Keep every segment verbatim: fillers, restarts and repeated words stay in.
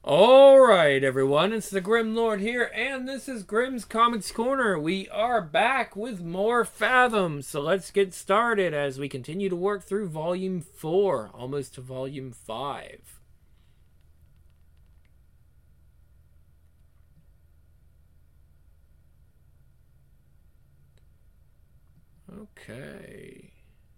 Alright, everyone, it's the Grim Lord here, and this is Grimm's Comics Corner. We are back with more Fathom, so let's get started as we continue to work through Volume four, almost to Volume five. Okay.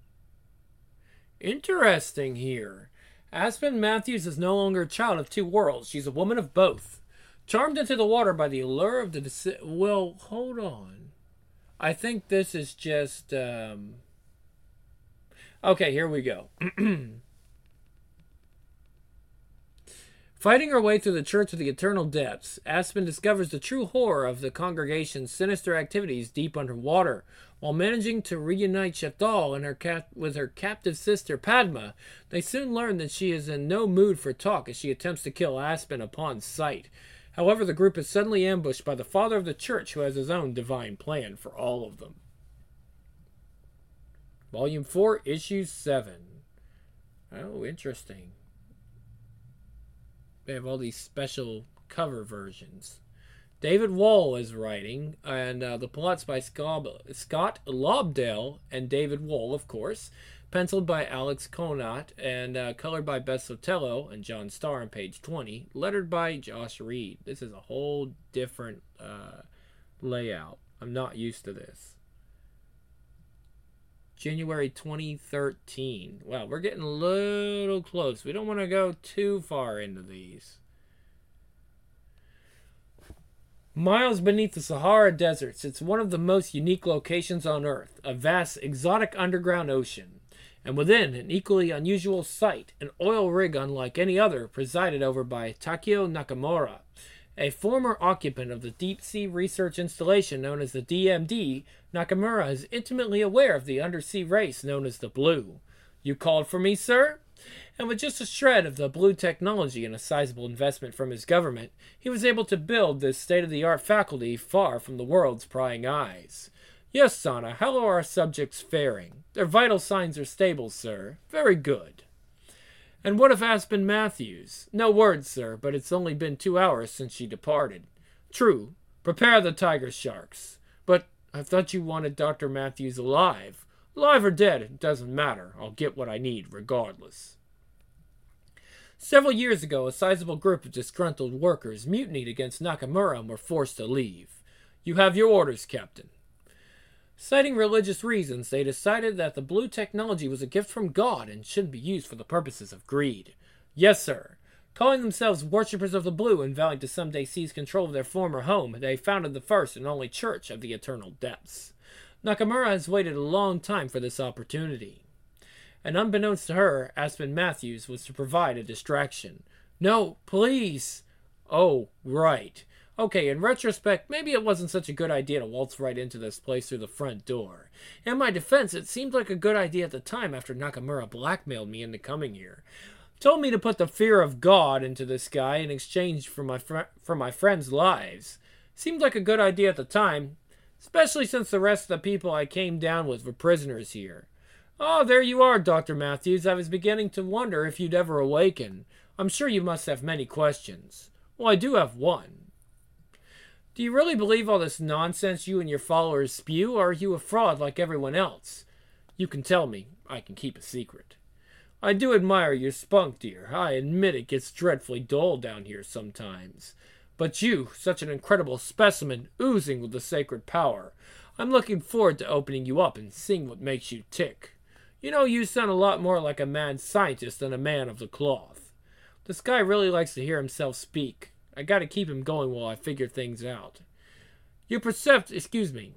Interesting here. Aspen Matthews is no longer a child of two worlds. She's a woman of both. Charmed into the water by the allure of the... Deci- well, hold on. I think this is just... Um... Okay, here we go. Fighting her way through the Church of the Eternal Depths, Aspen discovers the true horror of the congregation's sinister activities deep underwater. While managing to reunite Shathal and her cap- with her captive sister Padma, they soon learn that she is in no mood for talk as she attempts to kill Aspen upon sight. However, the group is suddenly ambushed by the father of the church, who has his own divine plan for all of them. Volume four, Issue seven. Oh, interesting. They have all these special cover versions. David Wall is writing, and uh, the plot's by Scott Lobdell and David Wall, of course, penciled by Alex Conant, and uh, colored by Beth Sotelo and John Starr on page twenty, lettered by Josh Reed. This is a whole different uh, layout. I'm not used to this. January twenty thirteen. Wow, we're getting a little close. We don't want to go too far into these. Miles beneath the Sahara deserts, it's one of the most unique locations on Earth, a vast, exotic underground ocean. And within, an equally unusual sight, an oil rig unlike any other, presided over by Takeo Nakamura. A former occupant of the deep-sea research installation known as the D M D, Nakamura is intimately aware of the undersea race known as the Blue. You called for me, sir? And with just a shred of the Blue technology and a sizable investment from his government, he was able to build this state-of-the-art faculty far from the world's prying eyes. Yes, Sana, how are our subjects faring? Their vital signs are stable, sir. Very good. And what of Aspen Matthews? No word, sir, but it's only been two hours since she departed. True. Prepare the tiger sharks. But I thought you wanted Doctor Matthews alive. Alive or dead, it doesn't matter. I'll get what I need regardless. Several years ago, a sizable group of disgruntled workers mutinied against Nakamura and were forced to leave. You have your orders, Captain. Citing religious reasons, they decided that the Blue technology was a gift from God and shouldn't be used for the purposes of greed. Yes, sir. Calling themselves worshippers of the Blue and vowing to someday seize control of their former home, they founded the first and only Church of the Eternal Depths. Nakamura has waited a long time for this opportunity. And unbeknownst to her, Aspen Matthews was to provide a distraction. No, please! Oh, right. Okay, in retrospect, maybe it wasn't such a good idea to waltz right into this place through the front door. In my defense, it seemed like a good idea at the time after Nakamura blackmailed me into coming here. Told me to put the fear of God into this guy in exchange for my fr- for my friends' lives. Seemed like a good idea at the time, especially since the rest of the people I came down with were prisoners here. Oh, there you are, Doctor Matthews. I was beginning to wonder if you'd ever awaken. I'm sure you must have many questions. Well, I do have one. Do you really believe all this nonsense you and your followers spew, or are you a fraud like everyone else? You can tell me. I can keep a secret. I do admire your spunk, dear. I admit it gets dreadfully dull down here sometimes. But you, such an incredible specimen, oozing with the sacred power. I'm looking forward to opening you up and seeing what makes you tick. You know, you sound a lot more like a mad scientist than a man of the cloth. This guy really likes to hear himself speak. I gotta keep him going while I figure things out. You're percept... excuse me.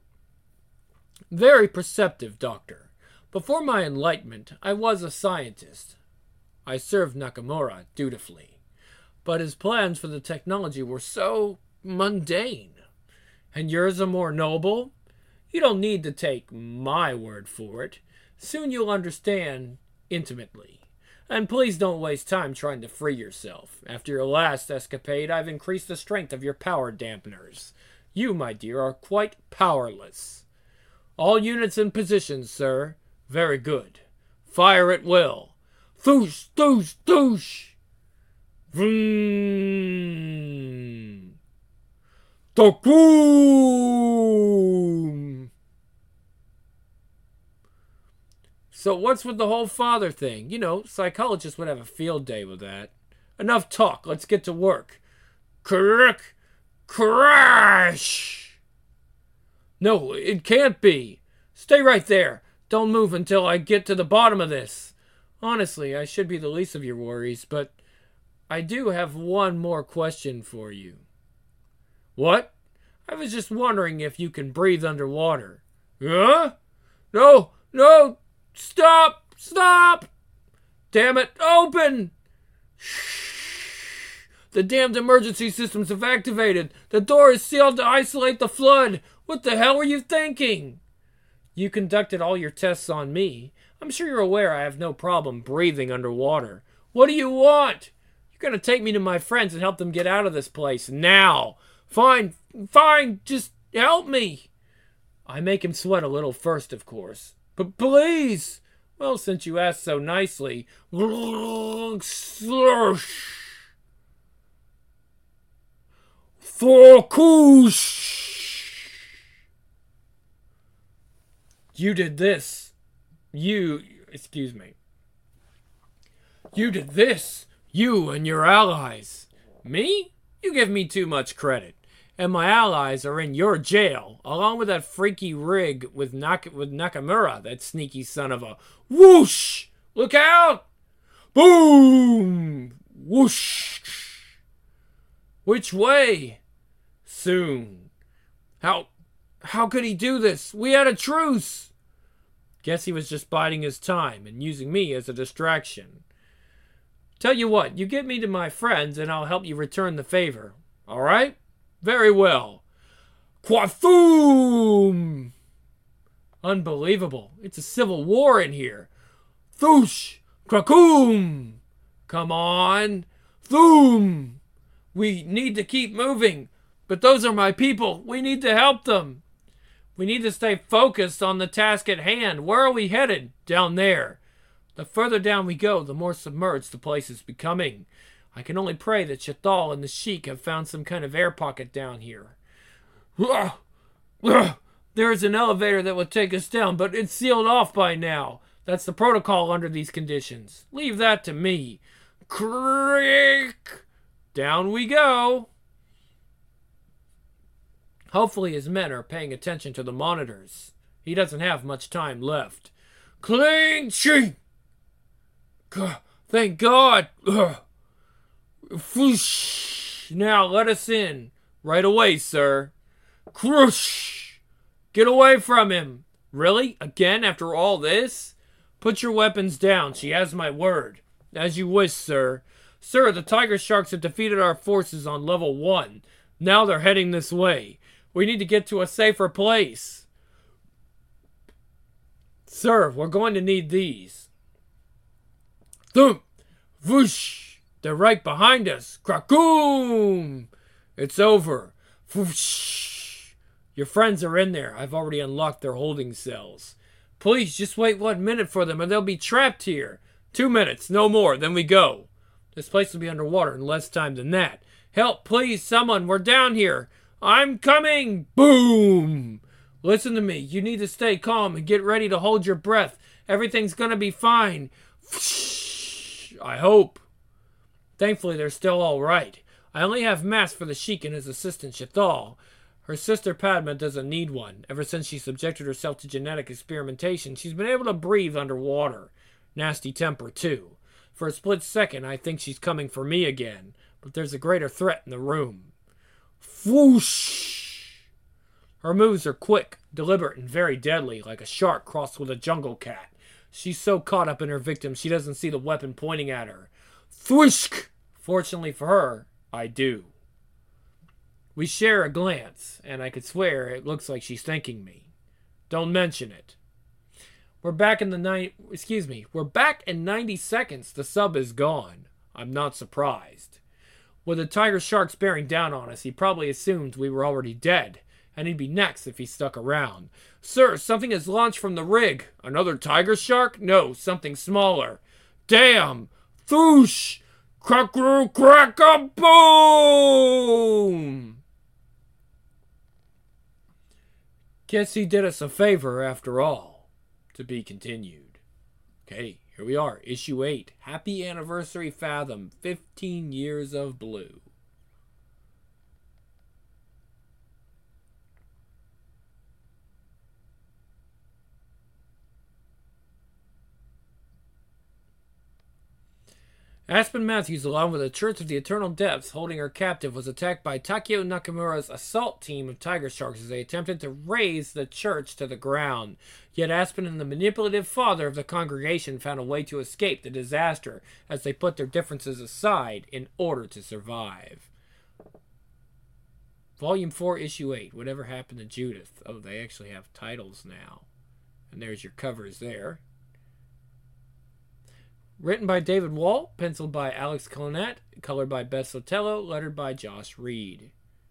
Very perceptive, Doctor. Before my enlightenment, I was a scientist. I served Nakamura dutifully. But his plans for the technology were so mundane. And yours are more noble? You don't need to take my word for it. Soon you'll understand intimately. And please don't waste time trying to free yourself. After your last escapade, I've increased the strength of your power dampeners. You, my dear, are quite powerless. All units in position, sir. Very good. Fire at will. Thoosh, thoosh, thoosh! Vroom. Takum. So what's with the whole father thing? You know, psychologists would have a field day with that. Enough talk. Let's get to work. Crick. Crash. No, it can't be. Stay right there. Don't move until I get to the bottom of this. Honestly, I should be the least of your worries, but I do have one more question for you. What? I was just wondering if you can breathe underwater. Huh? No, no, stop, stop! Damn it, open! Shh. The damned emergency systems have activated. The door is sealed to isolate the flood. What the hell were you thinking? You conducted all your tests on me. I'm sure you're aware I have no problem breathing underwater. What do you want? You're going to take me to my friends and help them get out of this place now. Fine, fine, just help me. I make him sweat a little first, of course. But please. Well, since you asked so nicely. Slursh. Focus. You did this. You, excuse me. You did this. You and your allies. Me? You give me too much credit. And my allies are in your jail, along with that freaky rig with, Nak- with Nakamura, that sneaky son of a... Whoosh! Look out! Boom! Whoosh! Which way? Soon. How... How could he do this? We had a truce! Guess he was just biding his time and using me as a distraction. Tell you what, you get me to my friends and I'll help you return the favor. All right? Very well. Quathoom! Unbelievable. It's a civil war in here. Thoosh! Krakoom! Come on. Thoom! We need to keep moving. But those are my people. We need to help them. We need to stay focused on the task at hand. Where are we headed? Down there. The further down we go, the more submerged the place is becoming. I can only pray that Shathal and the Sheik have found some kind of air pocket down here. There is an elevator that will take us down, but it's sealed off by now. That's the protocol under these conditions. Leave that to me. Creak! Down we go. Hopefully his men are paying attention to the monitors. He doesn't have much time left. Cling ching! Thank God! Foosh! Now let us in. Right away, sir. Crush! Get away from him. Really? Again after all this? Put your weapons down. She has my word. As you wish, sir. Sir, the Tiger Sharks have defeated our forces on level one. Now they're heading this way. We need to get to a safer place. Sir, we're going to need these. Thump! Whoosh! They're right behind us. Krakoom! It's over. Whoosh! Your friends are in there. I've already unlocked their holding cells. Please, just wait one minute for them and they'll be trapped here. Two minutes, no more, then we go. This place will be underwater in less time than that. Help, please, someone. We're down here. I'm coming! Boom! Listen to me. You need to stay calm and get ready to hold your breath. Everything's gonna be fine. I hope. Thankfully, they're still all right. I only have masks for the Sheik and his assistant Shathal. Her sister Padma doesn't need one. Ever since she subjected herself to genetic experimentation, she's been able to breathe underwater. Nasty temper, too. For a split second, I think she's coming for me again. But there's a greater threat in the room. Whoosh! Her moves are quick, deliberate, and very deadly, like a shark crossed with a jungle cat. She's so caught up in her victim, she doesn't see the weapon pointing at her. Thwishk! Fortunately for her, I do. We share a glance, and I could swear it looks like she's thanking me. Don't mention it. We're back in the nine. Excuse me. We're back in ninety seconds. The sub is gone. I'm not surprised. With the Tiger Sharks bearing down on us, he probably assumed we were already dead, and he'd be next if he stuck around. Sir, something has launched from the rig. Another Tiger Shark? No, something smaller. Damn! Thoosh! Crackle, crack-a, boom! Guess he did us a favor after all. To be continued. Okay, here we are. Issue eight. Happy Anniversary Fathom. fifteen Years of Blue. Aspen Matthews, along with the Church of the Eternal Depths holding her captive, was attacked by Takeo Nakamura's assault team of Tiger Sharks as they attempted to raze the church to the ground. Yet Aspen and the manipulative father of the congregation found a way to escape the disaster as they put their differences aside in order to survive. Volume four, Issue eight. Whatever Happened to Judith? Oh, they actually have titles now. And there's your covers there. Written by David Walt, penciled by Alex Clonette, colored by Beth Sotelo, lettered by Josh Reed.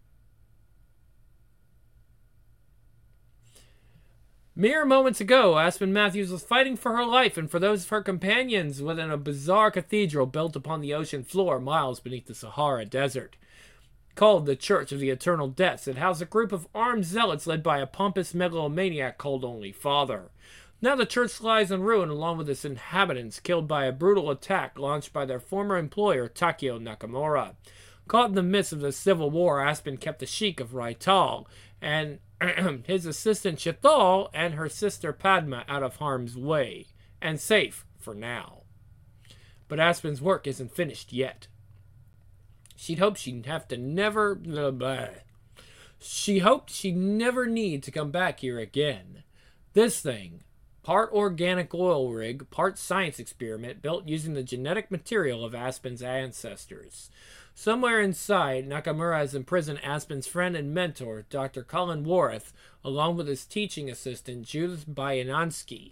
Mere moments ago, Aspen Matthews was fighting for her life and for those of her companions within a bizarre cathedral built upon the ocean floor miles beneath the Sahara Desert. Called the Church of the Eternal Depths, it housed a group of armed zealots led by a pompous megalomaniac called Only Father. Now the church lies in ruin along with its inhabitants killed by a brutal attack launched by their former employer Takeo Nakamura. Caught in the midst of the civil war, Aspen kept the Sheik of Raital and his assistant Chithal and her sister Padma out of harm's way, and safe for now. But Aspen's work isn't finished yet. She'd hoped she'd have to never... Blah, blah. She hoped she'd never need to come back here again. This thing... part organic oil rig, part science experiment built using the genetic material of Aspen's ancestors. Somewhere inside, Nakamura has imprisoned Aspen's friend and mentor, Doctor Colin Warith, along with his teaching assistant, Judith Byanansky.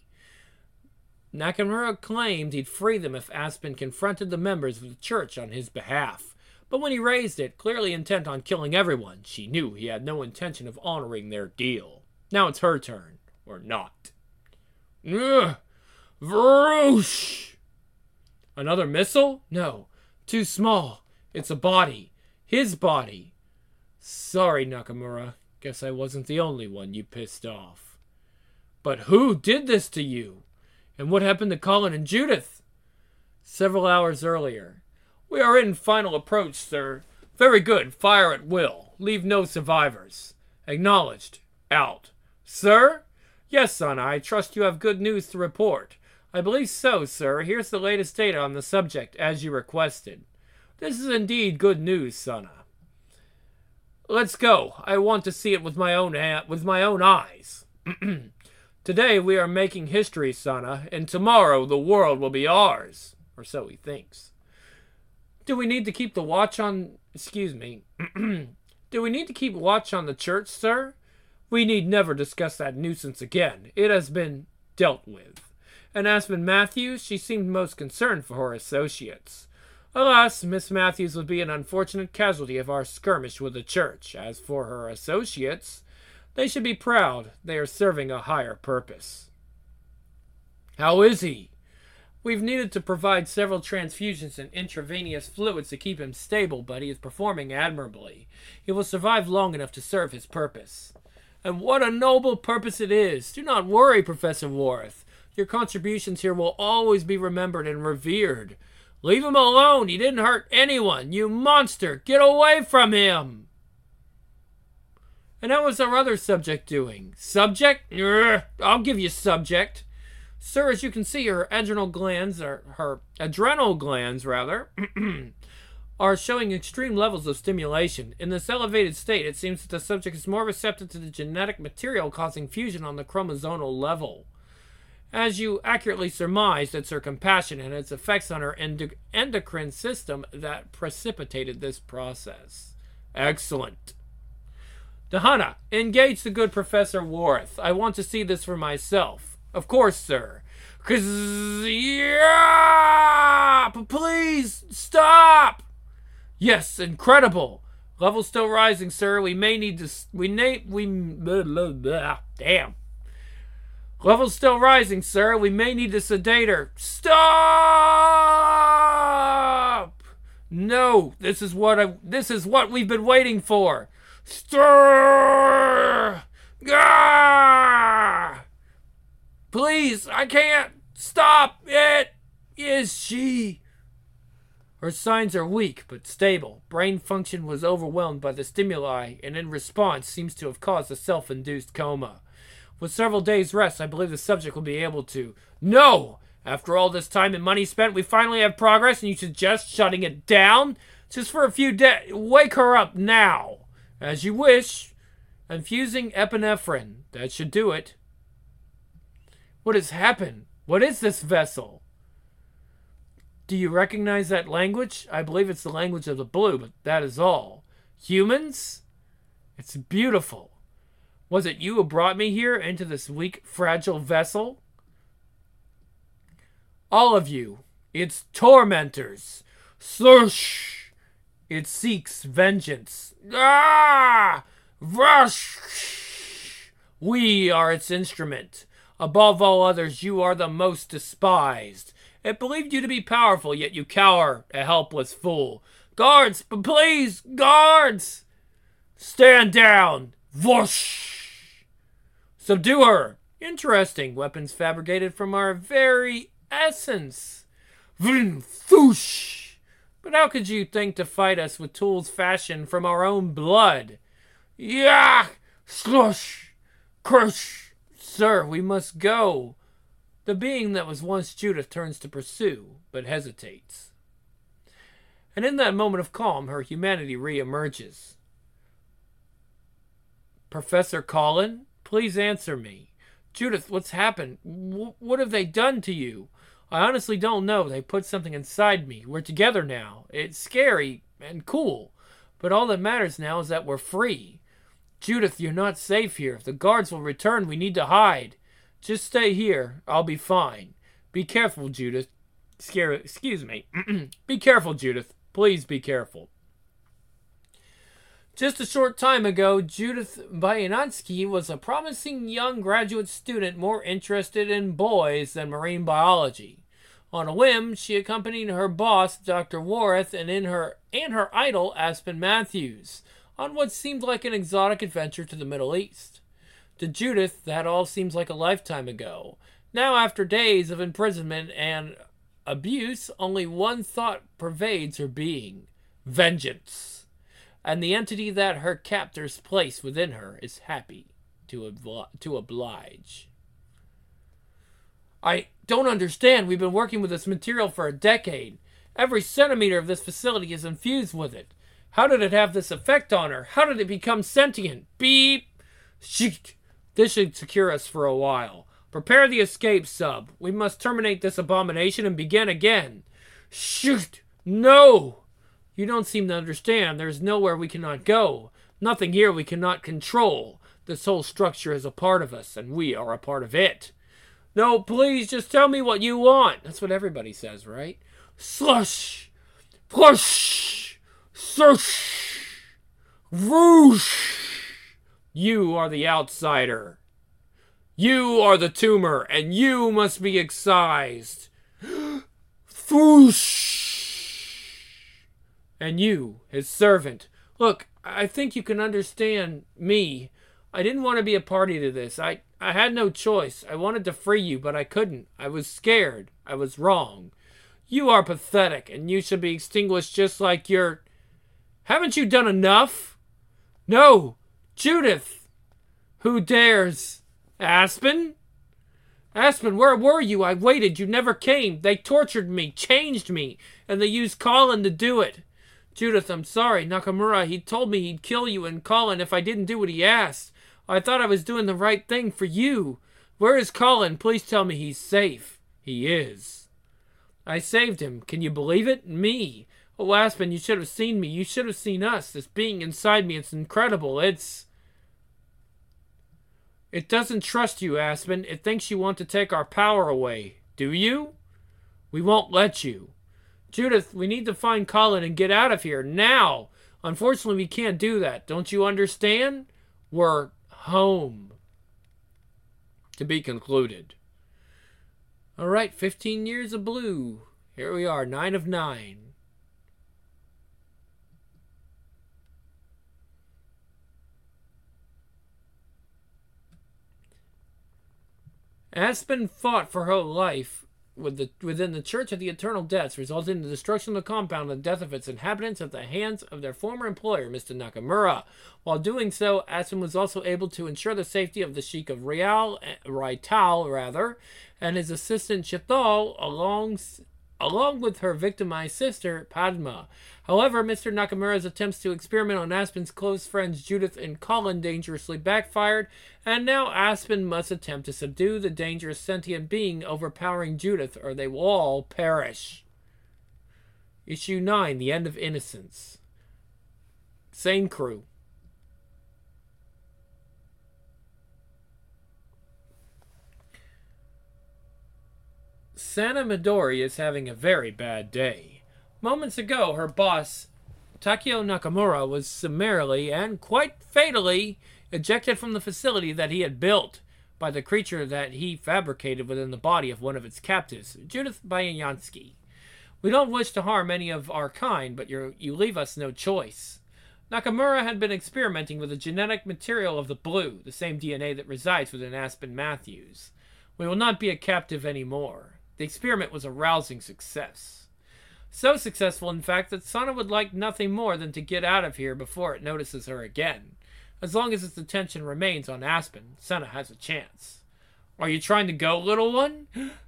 Nakamura claimed he'd free them if Aspen confronted the members of the church on his behalf. But when he raised it, clearly intent on killing everyone, she knew he had no intention of honoring their deal. Now it's her turn, or not. Ugh! Vroosh! Another missile? No. Too small. It's a body. His body. Sorry, Nakamura. Guess I wasn't the only one you pissed off. But who did this to you? And what happened to Colin and Judith? Several hours earlier. We are in final approach, sir. Very good. Fire at will. Leave no survivors. Acknowledged. Out. Sir? Yes, son, I trust you have good news to report. I believe so, sir. Here's the latest data on the subject, as you requested. This is indeed good news, Sana. Let's go. I want to see it with my own ha- with my own eyes. Today we are making history, Sana, and tomorrow the world will be ours. Or so he thinks. Do we need to keep the watch on... Excuse me. Do we need to keep watch on the church, sir? We need never discuss that nuisance again. It has been dealt with. And Aspen Matthews, she seemed most concerned for her associates. Alas, Miss Matthews would be an unfortunate casualty of our skirmish with the church. As for her associates, they should be proud they are serving a higher purpose. How is he? We've needed to provide several transfusions and intravenous fluids to keep him stable, but he is performing admirably. He will survive long enough to serve his purpose. And what a noble purpose it is! Do not worry, Professor Warith. Your contributions here will always be remembered and revered. Leave him alone! He didn't hurt anyone! You monster! Get away from him! And how was our other subject doing? Subject? Urgh, I'll give you subject. Sir, as you can see, her adrenal glands, or her adrenal glands, rather, are showing extreme levels of stimulation. In this elevated state, it seems that the subject is more receptive to the genetic material causing fusion on the chromosomal level. As you accurately surmised, it's her compassion and its effects on her endo- endocrine system that precipitated this process. Excellent. Dahana, engage the good Professor Warith. I want to see this for myself. Of course, sir. Cause yeah, please stop. Yes, incredible. Level still rising, sir. We may need to. We may. We. Blah, blah, blah. Damn. Level still rising, sir. We may need to sedate her. Stop! No, this is what I, this is what we've been waiting for. Stir! Gah! Please, I can't stop it. Is she? Her signs are weak but stable. Brain function was overwhelmed by the stimuli and in response seems to have caused a self-induced coma. With several days' rest, I believe the subject will be able to... No! After all this time and money spent, we finally have progress and you suggest shutting it down? Just for a few days. Wake her up now. As you wish. Infusing epinephrine. That should do it. What has happened? What is this vessel? Do you recognize that language? I believe it's the language of the blue, but that is all. Humans? It's beautiful. Was it you who brought me here into this weak, fragile vessel? All of you. It's tormentors. Slush! It seeks vengeance. Ah! Rush! We are its instrument. Above all others, you are the most despised. It believed you to be powerful, yet you cower, a helpless fool. Guards, please, guards! Stand down! Whoosh! Subdue her! Interesting. Weapons fabricated from our very essence. Vin, thoosh! But how could you think to fight us with tools fashioned from our own blood? Yah! Slush! Crush! Sir, we must go. The being that was once Judith turns to pursue, but hesitates. And in that moment of calm, her humanity re-emerges. Professor Colin, please answer me. Judith, what's happened? W- what have they done to you? I honestly don't know. They put something inside me. We're together now. It's scary and cool. But all that matters now is that we're free. Judith, you're not safe here. If the guards will return, we need to hide. Just stay here. I'll be fine. Be careful, Judith. Scare, excuse me. Be careful, Judith. Please be careful. Just a short time ago, Judith Bayanonsky was a promising young graduate student more interested in boys than marine biology. On a whim, she accompanied her boss, Doctor Wareth, and in her and her idol, Aspen Matthews, on what seemed like an exotic adventure to the Middle East. To Judith, that all seems like a lifetime ago. Now, after days of imprisonment and abuse, only one thought pervades her being: vengeance. And the entity that her captors place within her is happy to, obli- to oblige. I don't understand. We've been working with this material for a decade. Every centimeter of this facility is infused with it. How did it have this effect on her? How did it become sentient? Beep! Shit! This should secure us for a while. Prepare the escape sub. We must terminate this abomination and begin again. Shoot! No! You don't seem to understand. There is nowhere we cannot go. Nothing here we cannot control. This whole structure is a part of us, and we are a part of it. No, please, just tell me what you want. That's what everybody says, right? Slush! Plush! Sush! Whoosh! You are the outsider. You are the tumor, and you must be excised. Thoosh! And you, his servant. Look, I think you can understand me. I didn't want to be a party to this. I, I had no choice. I wanted to free you, but I couldn't. I was scared. I was wrong. You are pathetic, and you should be extinguished just like your... Haven't you done enough? No! Judith! Who dares? Aspen? Aspen, where were you? I waited. You never came. They tortured me, changed me, and they used Colin to do it. Judith, I'm sorry. Nakamura, he told me he'd kill you and Colin if I didn't do what he asked. I thought I was doing the right thing for you. Where is Colin? Please tell me he's safe. He is. I saved him. Can you believe it? Me. Oh, Aspen, you should have seen me. You should have seen us. This being inside me, it's incredible. It's... It doesn't trust you, Aspen. It thinks you want to take our power away. Do you? We won't let you. Judith, we need to find Colin and get out of here now. Unfortunately, we can't do that. Don't you understand? We're home. To be concluded. All right, fifteen years of blue. Here we are, nine of nine. Aspen fought for her life with the, within the Church of the Eternal Depths, resulting in the destruction of the compound and the death of its inhabitants at the hands of their former employer, Mister Nakamura. While doing so, Aspen was also able to ensure the safety of the Sheik of Rial, Raital, rather, and his assistant Chithal, along, along with her victimized sister, Padma. However, Mister Nakamura's attempts to experiment on Aspen's close friends Judith and Colin dangerously backfired, and now Aspen must attempt to subdue the dangerous sentient being overpowering Judith, or they will all perish. Issue nine, The End of Innocence. Same crew. Sana Midori is having a very bad day. Moments ago, her boss, Takeo Nakamura, was summarily and quite fatally ejected from the facility that he had built by the creature that he fabricated within the body of one of its captives, Judith Bayansky. We don't wish to harm any of our kind, but you you leave us no choice. Nakamura had been experimenting with the genetic material of the Blue, the same D N A that resides within Aspen Matthews. We will not be a captive anymore. The experiment was a rousing success. So successful, in fact, that Sana would like nothing more than to get out of here before it notices her again. As long as its attention remains on Aspen, Sana has a chance. Are you trying to go, little one?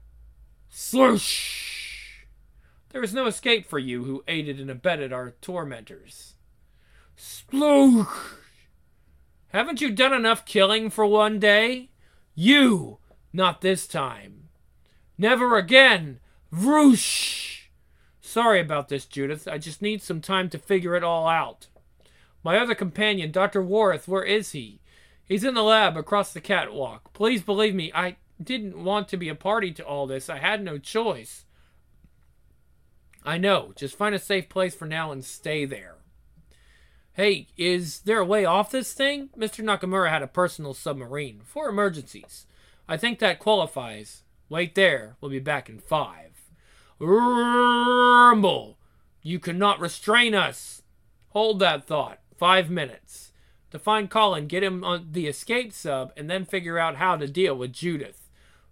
Sloosh! There is no escape for you who aided and abetted our tormentors. Sploosh! Haven't you done enough killing for one day? You! Not this time. Never again! Vroosh! Sorry about this, Judith. I just need some time to figure it all out. My other companion, Doctor Warith, where is he? He's in the lab across the catwalk. Please believe me, I didn't want to be a party to all this. I had no choice. I know. Just find a safe place for now and stay there. Hey, is there a way off this thing? Mister Nakamura had a personal submarine for emergencies. I think that qualifies. Wait there. We'll be back in five. Rumble! You cannot restrain us. Hold that thought. Five minutes. To find Colin, get him on the escape sub, and then figure out how to deal with Judith.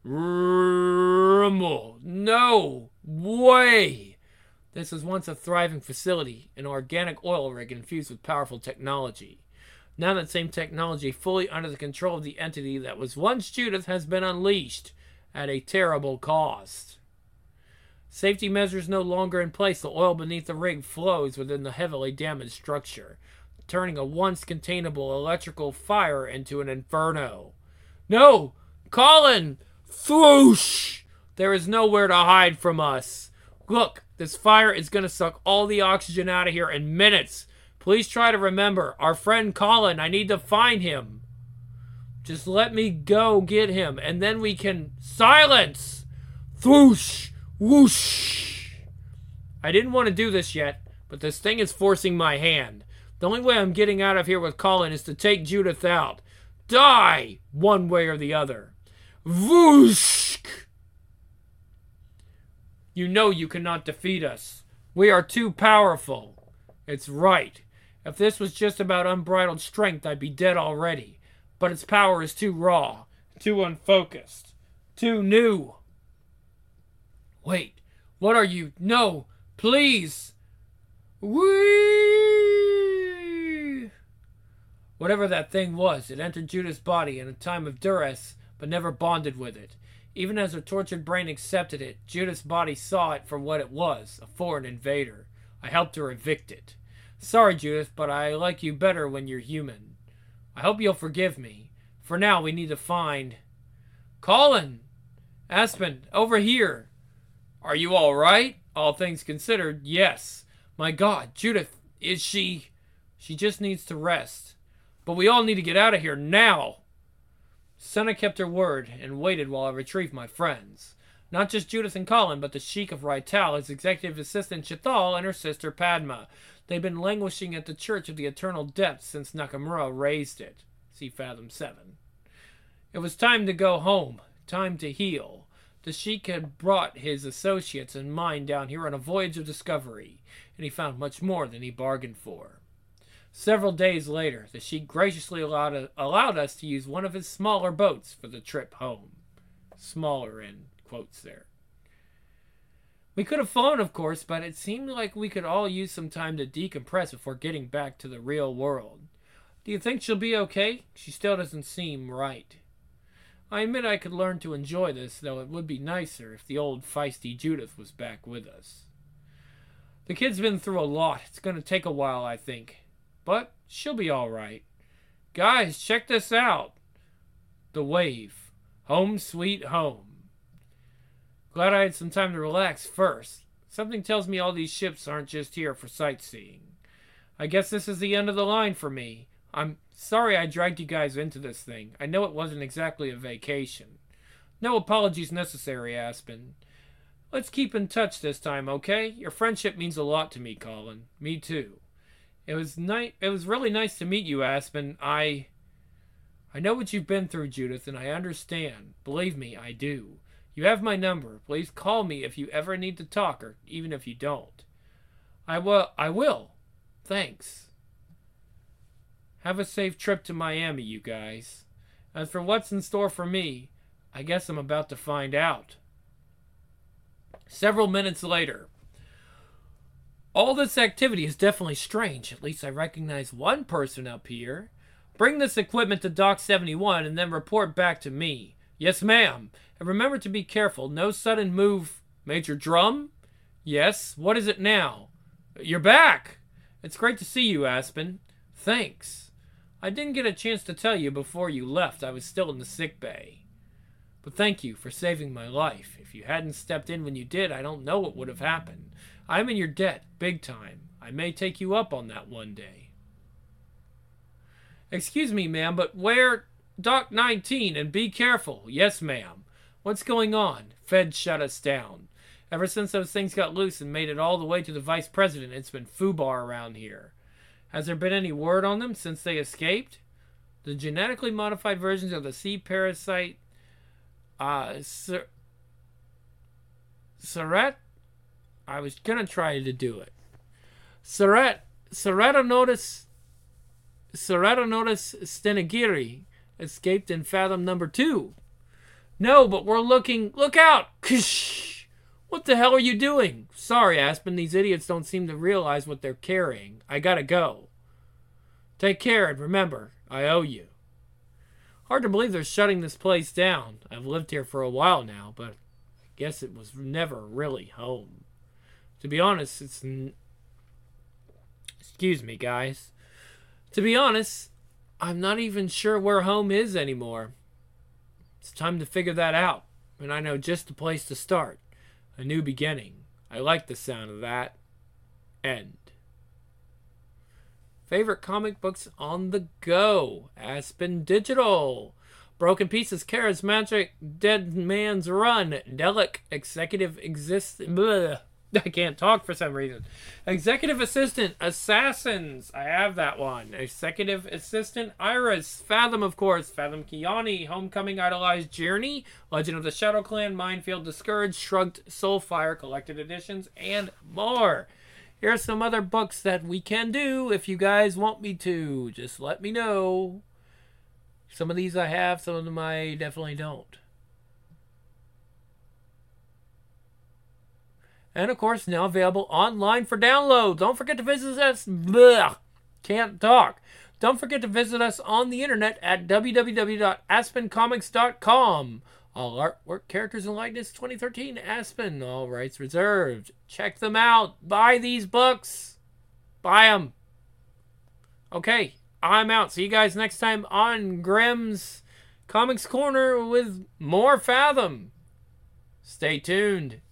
Rumble! No way! This was once a thriving facility, an organic oil rig infused with powerful technology. Now that same technology, fully under the control of the entity that was once Judith, has been unleashed at a terrible cost. Safety measures no longer in place, the oil beneath the rig flows within the heavily damaged structure, turning a once containable electrical fire into an inferno. No! Colin! Thwoosh! There is nowhere to hide from us. Look, this fire is going to suck all the oxygen out of here in minutes. Please try to remember, our friend Colin, I need to find him. Just let me go get him, and then we can... Silence! Thwoosh! Whoosh! I didn't want to do this yet, but this thing is forcing my hand. The only way I'm getting out of here with Colin is to take Judith out. Die! One way or the other. Whoosh! You know you cannot defeat us. We are too powerful. It's right. If this was just about unbridled strength, I'd be dead already. But its power is too raw, too unfocused, too new. Wait, what are you? No, please. Whee! Whatever that thing was, it entered Judith's body in a time of duress, but never bonded with it. Even as her tortured brain accepted it, Judith's body saw it for what it was, a foreign invader. I helped her evict it. Sorry, Judith, but I like you better when you're human. I hope you'll forgive me. For now, we need to find... Colin! Aspen, over here! Are you all right? All things considered, yes. My God, Judith, is she... She just needs to rest. But we all need to get out of here now. Sana kept her word and waited while I retrieved my friends. Not just Judith and Colin, but the Sheik of Raital, his executive assistant Chithal, and her sister Padma. They've been languishing at the Church of the Eternal Depths since Nakamura raised it. See Fathom seven. It was time to go home. Time to heal. The Sheik had brought his associates and mine down here on a voyage of discovery, and he found much more than he bargained for. Several days later, the Sheik graciously allowed, allowed us to use one of his smaller boats for the trip home. smaller in quotes there. We could have flown, of course, but it seemed like we could all use some time to decompress before getting back to the real world. Do you think she'll be okay? She still doesn't seem right. I admit I could learn to enjoy this, though it would be nicer if the old feisty Judith was back with us. The kid's been through a lot. It's going to take a while, I think. But she'll be all right. Guys, check this out. The Wave. Home sweet home. Glad I had some time to relax first. Something tells me all these ships aren't just here for sightseeing. I guess this is the end of the line for me. I'm sorry I dragged you guys into this thing. I know it wasn't exactly a vacation. No apologies necessary, Aspen. Let's keep in touch this time, okay? Your friendship means a lot to me, Colin. Me too. It was ni- It was really nice to meet you, Aspen. I... I know what you've been through, Judith, and I understand. Believe me, I do. You have my number. Please call me if you ever need to talk, or even if you don't. I will. I will. Thanks. Have a safe trip to Miami, you guys. As for what's in store for me, I guess I'm about to find out. Several minutes later. All this activity is definitely strange. At least I recognize one person up here. Bring this equipment to Dock seventy-one and then report back to me. Yes, ma'am. And remember to be careful. No sudden move. Major Drum? Yes. What is it now? You're back. It's great to see you, Aspen. Thanks. I didn't get a chance to tell you before you left. I was still in the sick bay. But thank you for saving my life. If you hadn't stepped in when you did, I don't know what would have happened. I'm in your debt, big time. I may take you up on that one day. Excuse me, ma'am, but where... Dock nineteen, and be careful. Yes, ma'am. What's going on? Fed shut us down. Ever since those things got loose and made it all the way to the vice president, it's been foobar around here. Has there been any word on them since they escaped? The genetically modified versions of the sea parasite... Uh... Sir... Saret? I was gonna try to do it. Saret... Ceratinotus... Ceratinotus stenigiri escaped in Fathom number two. No, but we're looking... Look out! Ksh! What the hell are you doing? Sorry, Aspen. These idiots don't seem to realize what they're carrying. I gotta go. Take care, and remember, I owe you. Hard to believe they're shutting this place down. I've lived here for a while now, but I guess it was never really home. To be honest, it's... N- Excuse me, guys. To be honest, I'm not even sure where home is anymore. It's time to figure that out, and I know just the place to start. A new beginning. I like the sound of that. End. Favorite comic books on the go. Aspen Digital. Broken Pieces, Charismatic, Dead Man's Run, Delic, Executive Exist... Bleh. I can't talk for some reason. Executive Assistant, Assassins. I have that one. Executive Assistant, Iris. Fathom, of course. Fathom Kiani. Homecoming, Idolized Journey. Legend of the Shadow Clan. Minefield, Discouraged. Shrugged, Soulfire. Collected Editions. And more. Here are some other books that we can do if you guys want me to. Just let me know. Some of these I have. Some of them I definitely don't. And, of course, now available online for download. Don't forget to visit us. Blech, can't talk. Don't forget to visit us on the internet at w w w dot aspen comics dot com. All artwork, characters, and likeness twenty thirteen Aspen. All rights reserved. Check them out. Buy these books. Buy them. Okay, I'm out. See you guys next time on Grimm's Comics Corner with more Fathom. Stay tuned.